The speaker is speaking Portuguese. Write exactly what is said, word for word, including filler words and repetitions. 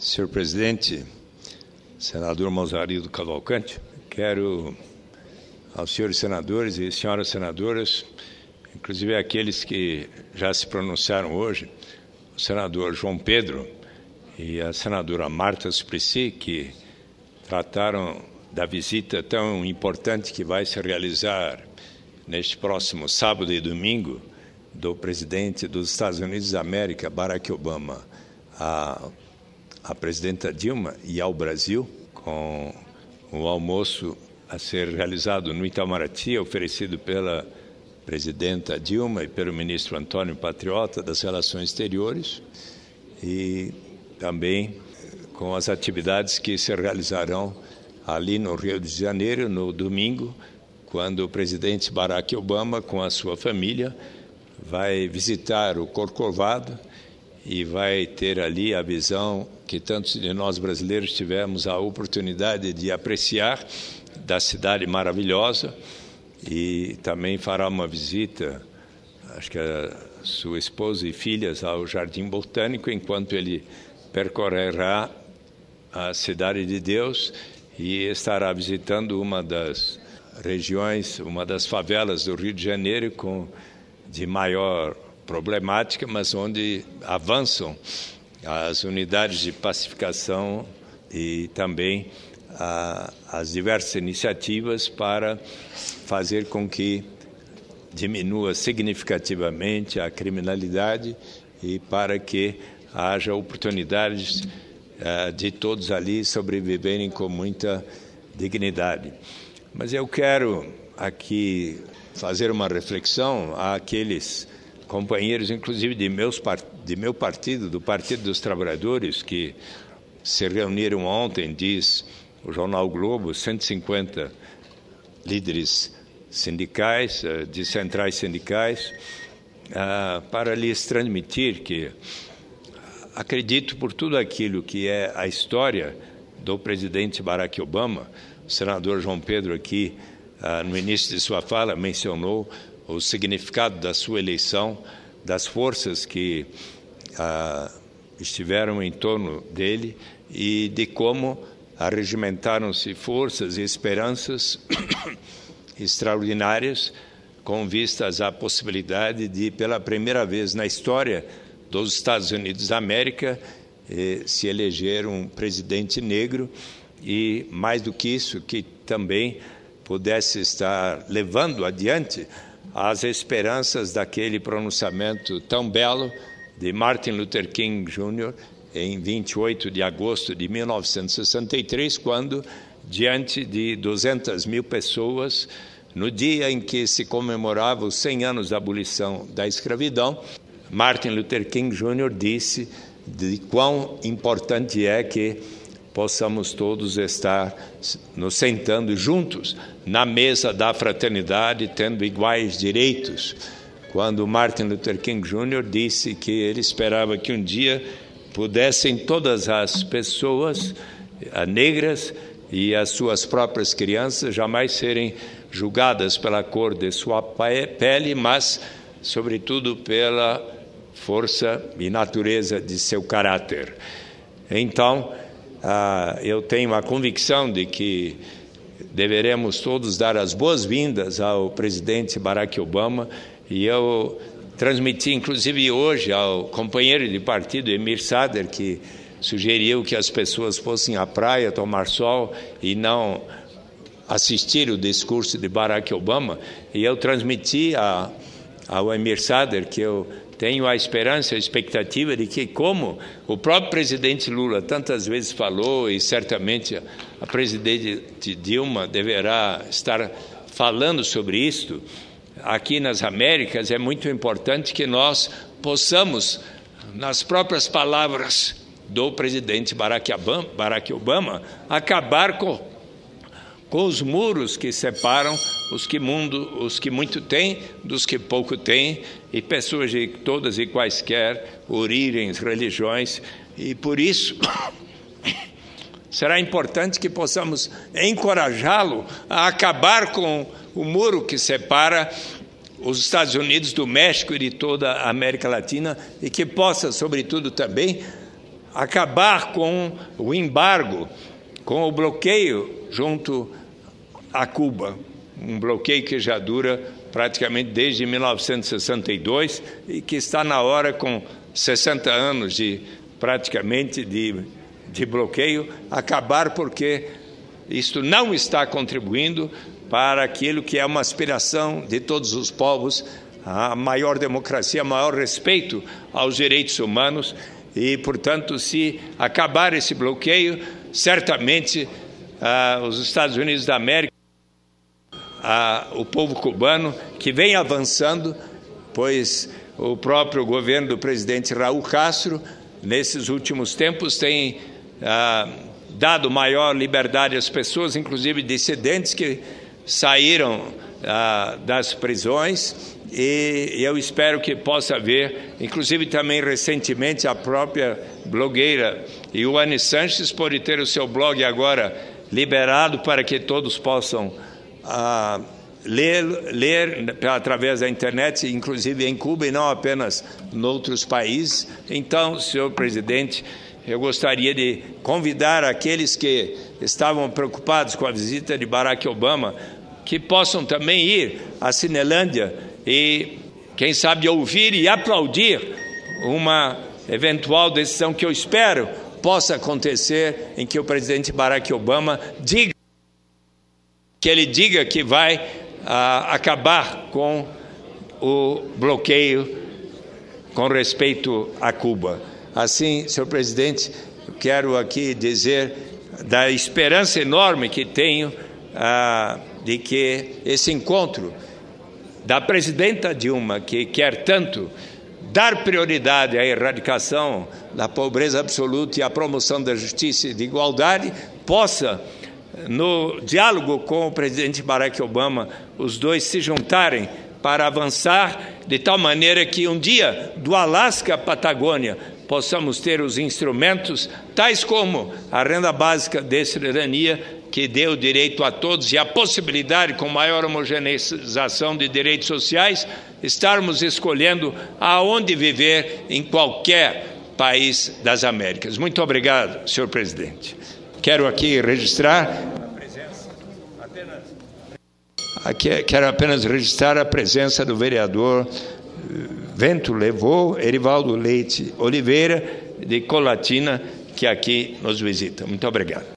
Senhor Presidente, Senador Mozarido Cavalcante, quero aos senhores senadores e senhoras senadoras, inclusive aqueles que já se pronunciaram hoje, o senador João Pedro e a senadora Marta Suplicy, que trataram da visita tão importante que vai se realizar neste próximo sábado e domingo do presidente dos Estados Unidos da América, Barack Obama, a, a presidenta Dilma e ao Brasil, com o almoço a ser realizado no Itamaraty, oferecido pela presidenta Dilma e pelo ministro Antônio Patriota das Relações Exteriores, e também com as atividades que se realizarão ali no Rio de Janeiro, no domingo, quando o presidente Barack Obama, com a sua família, vai visitar o Corcovado e vai ter ali a visão que tantos de nós brasileiros tivemos a oportunidade de apreciar da cidade maravilhosa, e também fará uma visita, acho que a sua esposa e filhas, ao Jardim Botânico, enquanto ele percorrerá a Cidade de Deus e estará visitando uma das regiões, uma das favelas do Rio de Janeiro com de maior problemática, mas onde avançam as unidades de pacificação e também a, as diversas iniciativas para fazer com que diminua significativamente a criminalidade e para que haja oportunidades uh, de todos ali sobreviverem com muita dignidade. Mas eu quero aqui fazer uma reflexão àqueles companheiros, inclusive de, meus, de meu partido, do Partido dos Trabalhadores, que se reuniram ontem, diz o jornal Globo, cento e cinquenta líderes sindicais, de centrais sindicais, para lhes transmitir que acredito por tudo aquilo que é a história do presidente Barack Obama. O senador João Pedro aqui, no início de sua fala, mencionou o significado da sua eleição, das forças que ah, estiveram em torno dele e de como arregimentaram-se forças e esperanças extraordinárias com vistas à possibilidade de, pela primeira vez na história dos Estados Unidos da América, eh, se eleger um presidente negro e, mais do que isso, que também pudesse estar levando adiante as esperanças daquele pronunciamento tão belo de Martin Luther King Júnior em vinte e oito de agosto de mil novecentos e sessenta e três, quando, diante de duzentas mil pessoas, no dia em que se comemorava os cem anos da abolição da escravidão, Martin Luther King Júnior disse de quão importante é que possamos todos estar nos sentando juntos na mesa da fraternidade, tendo iguais direitos. Quando Martin Luther King Júnior disse que ele esperava que um dia pudessem todas as pessoas negras e as suas próprias crianças jamais serem julgadas pela cor de sua pele, mas, sobretudo, pela força e natureza de seu caráter. Então, ah, eu tenho a convicção de que deveremos todos dar as boas-vindas ao presidente Barack Obama, e eu transmiti, inclusive hoje, ao companheiro de partido, Emir Sader, que sugeriu que as pessoas fossem à praia tomar sol e não assistir o discurso de Barack Obama, e eu transmiti a, ao Emir Sader que eu tenho a esperança, a expectativa de que, como o próprio presidente Lula tantas vezes falou, e certamente a presidente Dilma deverá estar falando sobre isto, aqui nas Américas é muito importante que nós possamos, nas próprias palavras do presidente Barack Obama, Barack Obama acabar com, com os muros que separam os que, mundo, os que muito têm dos que pouco têm, e pessoas de todas e quaisquer origens, religiões, e por isso será importante que possamos encorajá-lo a acabar com o muro que separa os Estados Unidos do México e de toda a América Latina, e que possa, sobretudo, também acabar com o embargo, com o bloqueio junto a Cuba, um bloqueio que já dura praticamente desde mil novecentos e sessenta e dois e que está na hora, com sessenta anos de praticamente de, de bloqueio, acabar, porque isto não está contribuindo para aquilo que é uma aspiração de todos os povos, a maior democracia, maior respeito aos direitos humanos. E, portanto, se acabar esse bloqueio, certamente ah, os Estados Unidos da América, ah, o povo cubano, que vem avançando, pois o próprio governo do presidente Raul Castro, nesses últimos tempos, tem ah, dado maior liberdade às pessoas, inclusive dissidentes que saíram ah, das prisões. E eu espero que possa haver, inclusive também recentemente, a própria blogueira Ioane Sanches pode ter o seu blog agora liberado para que todos possam ah, ler, ler através da internet, inclusive em Cuba e não apenas em outros países. Então, senhor presidente, eu gostaria de convidar aqueles que estavam preocupados com a visita de Barack Obama, que possam também ir à Cinelândia e, quem sabe, ouvir e aplaudir uma eventual decisão que eu espero possa acontecer, em que o presidente Barack Obama diga que ele diga que vai ah, acabar com o bloqueio com respeito a Cuba. Assim, senhor presidente, eu quero aqui dizer da esperança enorme que tenho ah, de que esse encontro da presidenta Dilma, que quer tanto dar prioridade à erradicação da pobreza absoluta e à promoção da justiça e de igualdade, possa, no diálogo com o presidente Barack Obama, os dois se juntarem para avançar de tal maneira que um dia, do Alasca à Patagônia, possamos ter os instrumentos, tais como a renda básica de cidadania, que dê o direito a todos e a possibilidade, com maior homogeneização de direitos sociais, estarmos escolhendo aonde viver em qualquer país das Américas. Muito obrigado, senhor presidente. Quero aqui registrar a presença, apenas, aqui, quero apenas registrar a presença do vereador Vento Levou, Erivaldo Leite Oliveira, de Colatina, que aqui nos visita. Muito obrigado.